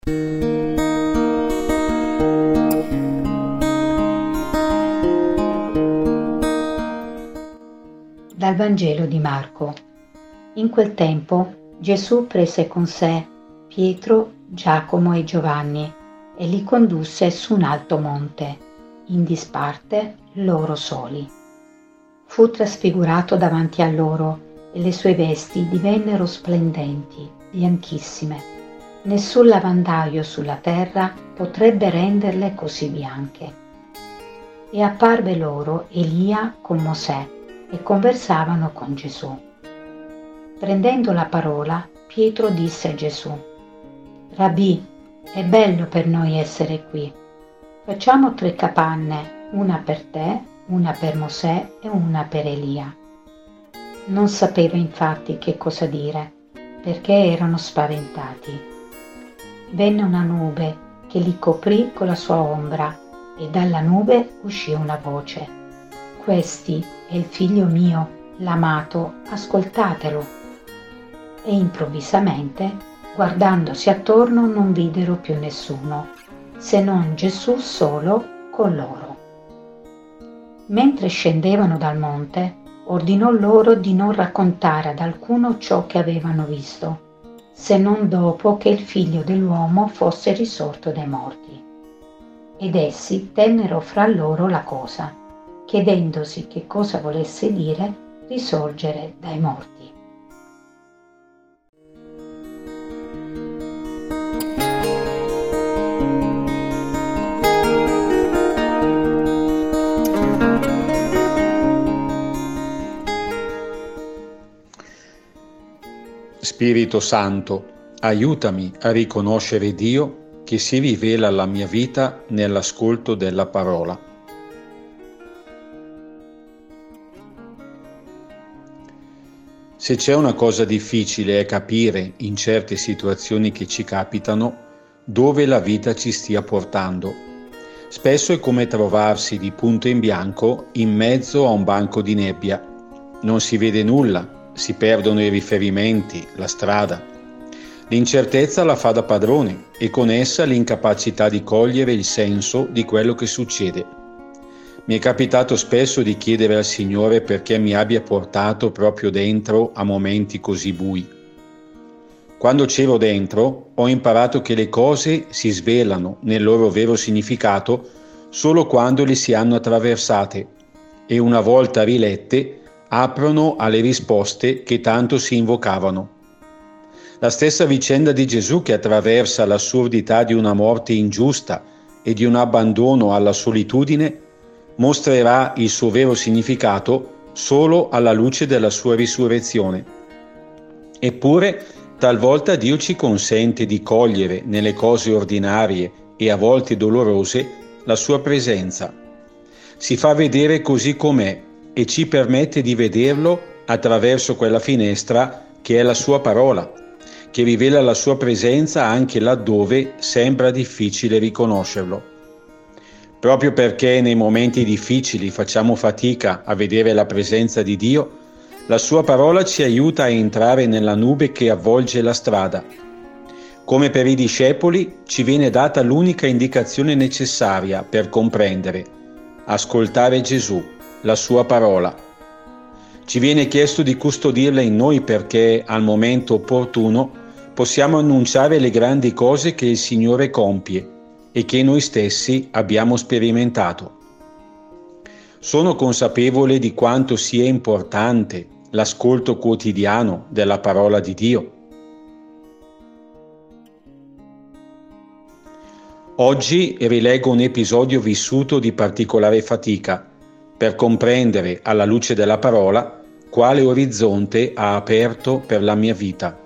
Dal Vangelo di Marco. In quel tempo Gesù prese con sé Pietro, Giacomo e Giovanni e li condusse su un alto monte, in disparte loro soli. Fu trasfigurato davanti a loro e le sue vesti divennero splendenti, bianchissime. Nessun lavandaio sulla terra potrebbe renderle così bianche. E apparve loro Elia con Mosè e conversavano con Gesù. Prendendo la parola, Pietro disse a Gesù: Rabbì, è bello per noi essere qui. Facciamo 3 capanne, una per te, una per Mosè e una per Elia. Non sapeva infatti che cosa dire, perché erano spaventati. Venne una nube che li coprì con la sua ombra e dalla nube uscì una voce: Questi è il figlio mio, l'amato, ascoltatelo. E improvvisamente, guardandosi attorno, non videro più nessuno, se non Gesù solo con loro. Mentre scendevano dal monte, ordinò loro di non raccontare ad alcuno ciò che avevano visto, se non dopo che il figlio dell'uomo fosse risorto dai morti. Ed essi tennero fra loro la cosa, chiedendosi che cosa volesse dire risorgere dai morti. Spirito Santo, aiutami a riconoscere Dio che si rivela alla mia vita nell'ascolto della parola. Se c'è una cosa difficile è capire, in certe situazioni che ci capitano, dove la vita ci stia portando. Spesso è come trovarsi di punto in bianco in mezzo a un banco di nebbia. Non si vede nulla, si perdono i riferimenti, la strada. L'incertezza la fa da padrone e con essa l'incapacità di cogliere il senso di quello che succede. Mi è capitato spesso di chiedere al Signore perché mi abbia portato proprio dentro a momenti così bui. Quando c'ero dentro, ho imparato che le cose si svelano nel loro vero significato solo quando le si hanno attraversate e una volta rilette aprono alle risposte che tanto si invocavano. La stessa vicenda di Gesù che attraversa l'assurdità di una morte ingiusta e di un abbandono alla solitudine mostrerà il suo vero significato solo alla luce della sua risurrezione. Eppure, talvolta Dio ci consente di cogliere nelle cose ordinarie e a volte dolorose la sua presenza. Si fa vedere così com'è e ci permette di vederlo attraverso quella finestra che è la sua parola, che rivela la sua presenza anche laddove sembra difficile riconoscerlo. Proprio perché nei momenti difficili facciamo fatica a vedere la presenza di Dio, la sua parola ci aiuta a entrare nella nube che avvolge la strada. Come per i discepoli, ci viene data l'unica indicazione necessaria per comprendere: ascoltare Gesù, la sua parola. Ci viene chiesto di custodirla in noi perché al momento opportuno possiamo annunciare le grandi cose che il Signore compie e che noi stessi abbiamo sperimentato. Sono consapevole di quanto sia importante l'ascolto quotidiano della parola di Dio. Oggi rileggo un episodio vissuto di particolare fatica per comprendere, alla luce della parola, quale orizzonte ha aperto per la mia vita.